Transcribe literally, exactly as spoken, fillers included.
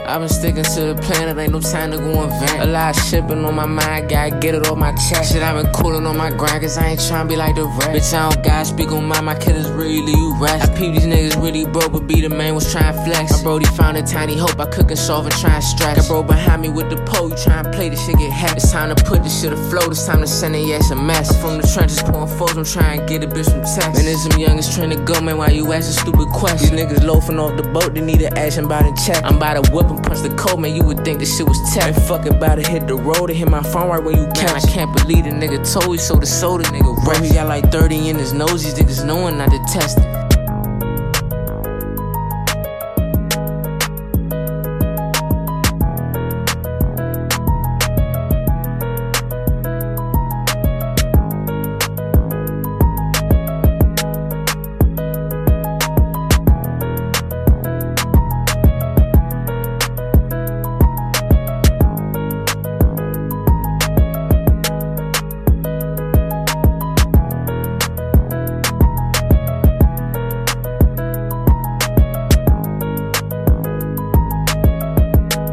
I've been sticking to the plan, it ain't no time to go and vent. A lot of shit been on my mind, gotta get it off my chest. Shit, I been coolin' on my grind, cause I ain't tryna be like the rest. Bitch, I don't gotta speak on mine, my killers really leave you rest. I peep these niggas really broke, but be the man was tryna flex. My brody found a tiny hope, I cook and solve and try and stretch. Got bro behind me with the pole, you tryna play, this shit get hacked. It's time to put this shit afloat, it's time to send a yes a mess. I'm from the trenches, pouring foes, I'm trying to get a bitch from Texas. Man, there's some youngest trying to go, man, why you asking stupid questions? These niggas loafing off the boat, they need an action by the check. I'm about to whip and punch the code, man, you would think this shit was tech. And fucking about to hit the road and hit my phone right when you catch. Man, I can't believe the nigga told you, so the soda nigga rest. Bro, he got like thirty in his nose, these niggas knowing not to test it.